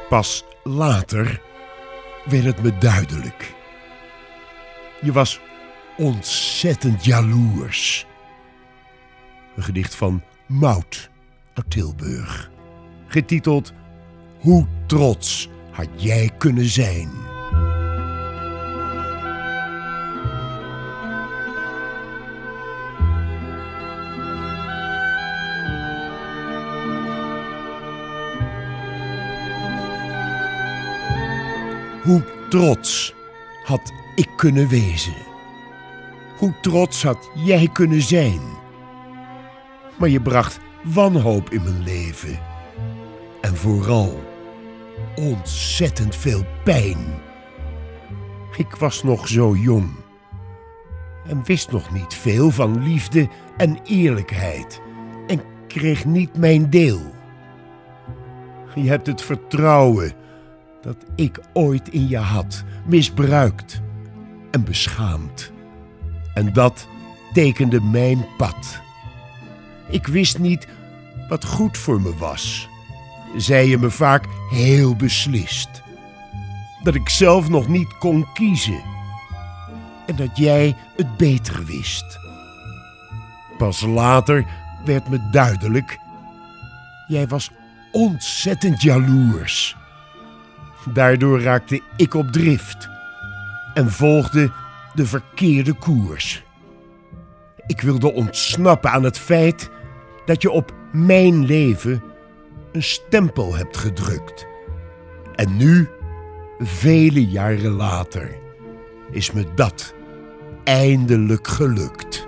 Pas later werd het me duidelijk. Je was ontzettend jaloers. Een gedicht van Maud uit Tilburg. Getiteld Hoe trots had jij kunnen zijn? Hoe trots had ik kunnen wezen? Hoe trots had jij kunnen zijn? Maar je bracht wanhoop in mijn leven. En vooral ontzettend veel pijn. Ik was nog zo jong en wist nog niet veel van liefde en eerlijkheid en kreeg niet mijn deel. Je hebt het vertrouwen dat ik ooit in je had misbruikt en beschaamd. En dat tekende mijn pad. Ik wist niet wat goed voor me was, zei je me vaak heel beslist. Dat ik zelf nog niet kon kiezen en dat jij het beter wist. Pas later werd me duidelijk, jij was ontzettend jaloers. Daardoor raakte ik op drift en volgde de verkeerde koers. Ik wilde ontsnappen aan het feit dat je op mijn leven een stempel hebt gedrukt. En nu, vele jaren later, is me dat eindelijk gelukt.